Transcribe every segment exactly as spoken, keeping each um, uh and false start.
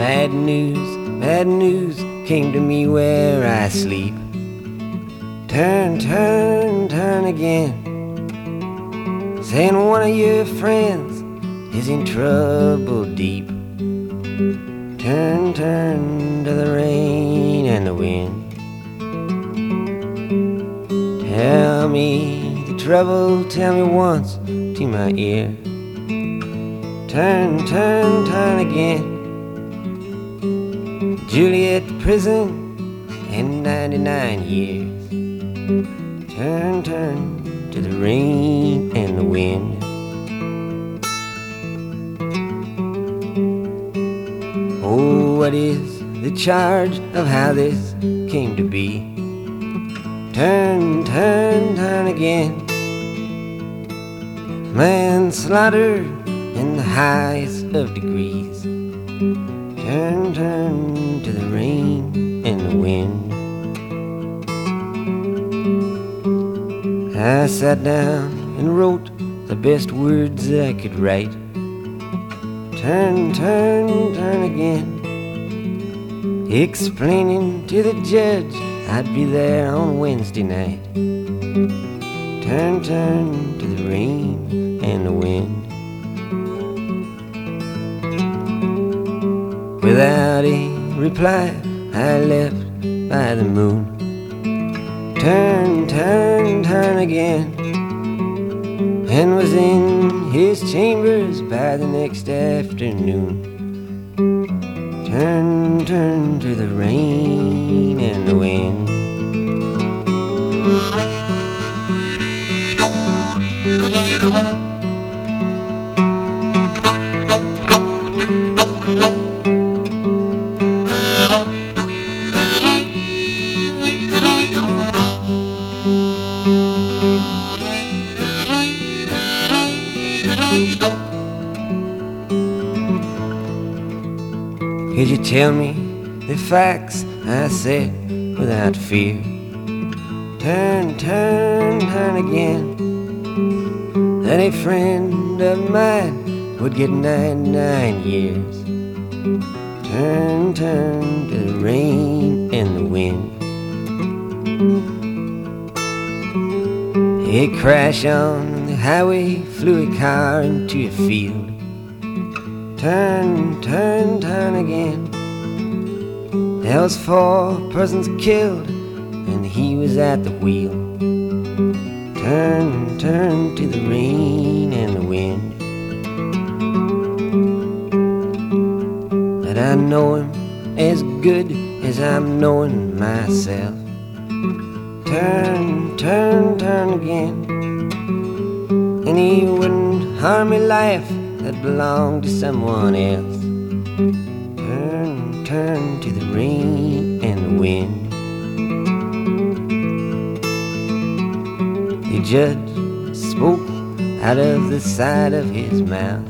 Bad news, bad news came to me where I sleep. Turn, turn, turn again, saying one of your friends is in trouble deep. Turn, turn to the rain and the wind. Tell me the trouble, tell me once to my ear. Turn, turn, turn again. Juliet prison and ninety-nine years. Turn, turn to the rain and the wind. Oh, what is the charge of how this came to be? Turn, turn, turn again. Manslaughter in the highest of degrees. Turn, turn to the rain and the wind. I sat down and wrote the best words that I could write. Turn, turn, turn again, explaining to the judge I'd be there on Wednesday night. Turn, turn to the rain and the wind. Without a reply, I left by the moon. Turn, turn, turn again, and was in his chambers by the next afternoon. Turn, turn to the rain and the wind. Could you tell me the facts? I said without fear. Turn, turn, turn again, that a friend of mine would get ninety-nine years. Turn, turn to the rain and the wind. A crash on the highway, flew a car into a field. Turn, turn, turn again. There was four persons killed, and he was at the wheel. Turn, turn to the rain and the wind. But I know him as good as I'm knowing myself. Turn, turn, turn again, and he wouldn't harm a life that belonged to someone else. Turn, turn to the rain and the wind. The judge spoke out of the side of his mouth.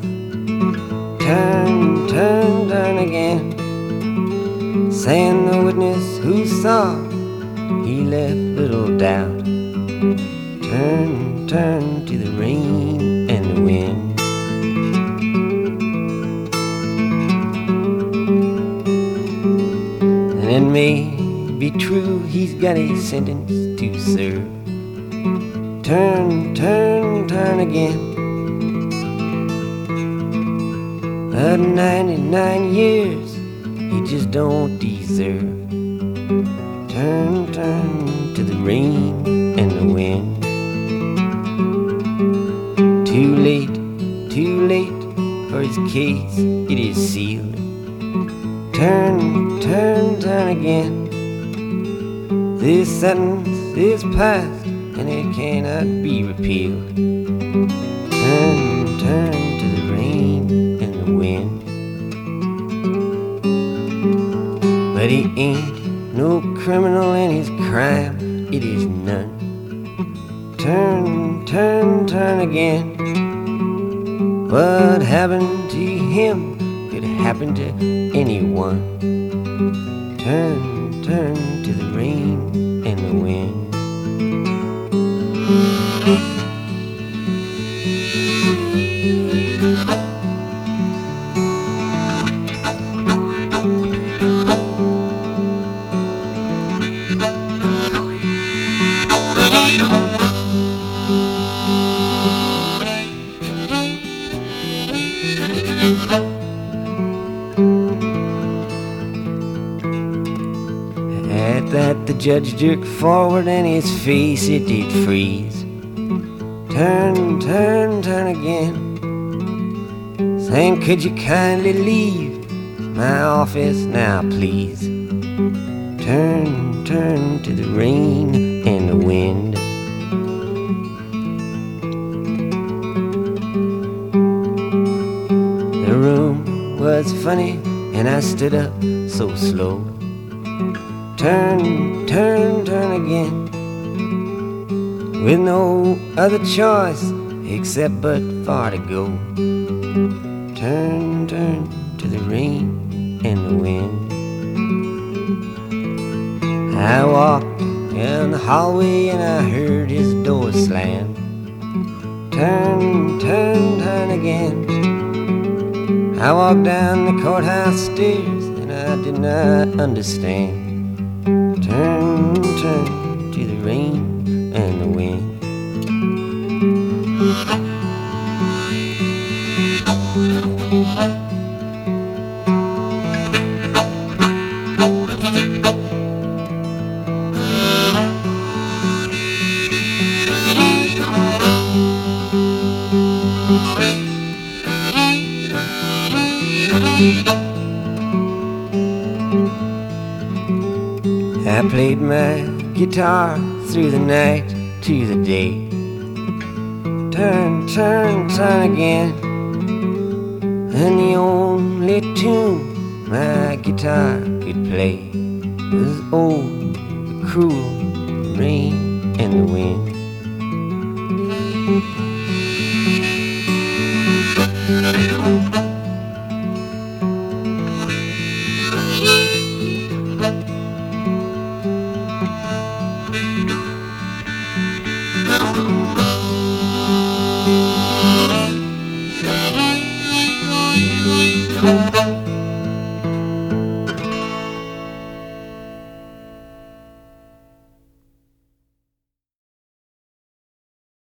Turn, turn, turn again, saying the witness who saw, he left little doubt. Turn, turn to the rain and the wind. And it may be true he's got a sentence to serve. Turn, turn, turn again. But ninety-nine years he just don't deserve. Turn, turn to the rain and the wind. Too late, too late for his case, it is sealed. Turn, turn, turn again. This sentence is passed and it cannot be repealed. Turn, turn to the rain and the wind. But he ain't no criminal and his crime, it is none. Turn, turn, turn again. What happened to him could happen to anyone. Turn, turn to the rain and the wind. judge jerked forward and his face it did freeze. Turn, turn, turn again, saying, could you kindly leave my office now, please? Turn, turn to the rain and the wind. The room was funny and I stood up so slow. Turn, turn, turn again, with no other choice except but far to go. Turn, turn to the rain and the wind. I walked down the hallway and I heard his door slam. Turn, turn, turn again. I walked down the courthouse stairs and I did not understand. Turn, turn to the rain and the wind. I played my guitar through the night to the day. Turn, turn, turn again, and the only tune my guitar could play was oh, the cruel rain and the wind. Thank you.